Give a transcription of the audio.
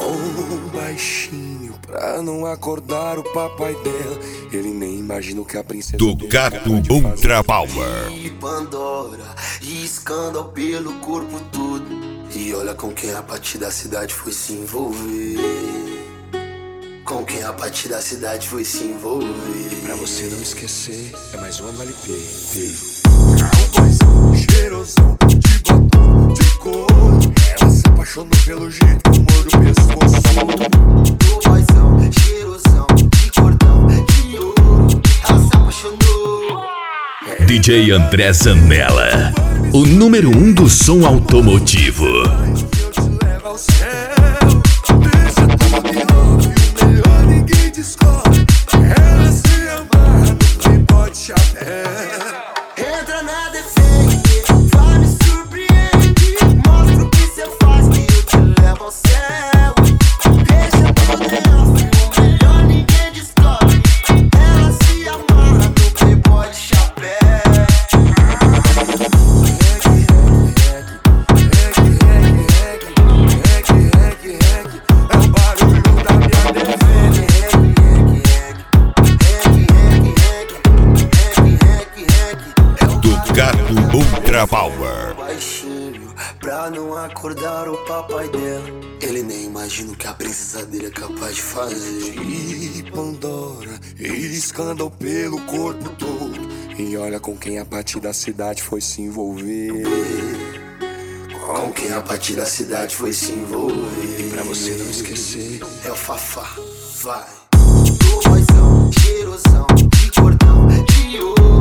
Som baixinho pra não acordar o papai dela. Ele nem imagina o que a princesa do Gato Ultra Power. E Pandora, e escândalo pelo corpo todo. E olha com quem a partir da cidade foi se envolver. Com quem a partir da cidade foi se envolver. Pra você não esquecer, é mais uma LP. Cowboyzão, cheirosão, de batom, de cor. Ela se apaixonou pelo jeito que o humor do pescoço. Cowboyzão, cheirosão, de cordão, de ouro. Ela se apaixonou. DJ André Zanella, o número 1 do som automotivo. Eu te levo ao céu. Deixa tudo de novo e o melhor ninguém descobre. Ela se amarra no playboy de chapéu. Entra na defesa, vai me surpreender. Mostra o que cê faz que eu te levo ao céu. Deixa tudo de novo e o melhor ninguém descobre. Ela se amarra no playboy de chapéu. Do Gato Ultra Power. Baixinho, pra não acordar o papai dela. Ele nem imagina o que a princesa dele é capaz de fazer. E Pandora, e escândalo pelo corpo todo. E olha com quem a partir da cidade foi se envolver. Com quem a partir da cidade foi se envolver. E pra você não esquecer, é o Fafá, vai. Cowboyzão, cheirosão, de cordão, de ouro.